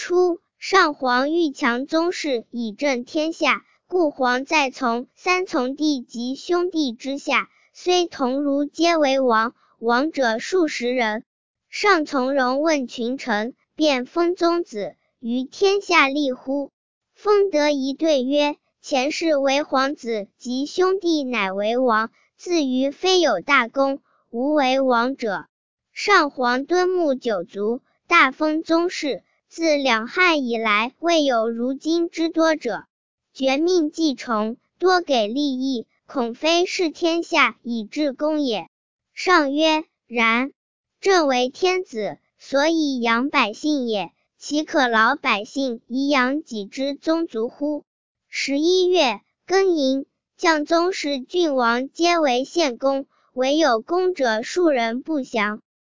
初，上皇欲强宗室以正天下，故皇在从三从弟及兄弟之下，虽同儒皆为王，王者数十人。上从容问群臣，便封宗子，于天下立乎？封德仪对曰：前世为皇子及兄弟乃为王，自于非有大功，无为王者。上皇敦睦九族，大封宗室，自两汉以来未有如今之多者。绝命继崇，多给利益，恐非是天下以致公也。上曰：然。朕为天子，所以养百姓也，岂可劳百姓以养己之宗族乎？11月，庚寅，降宗室郡王皆为献公，唯有公者数人不降。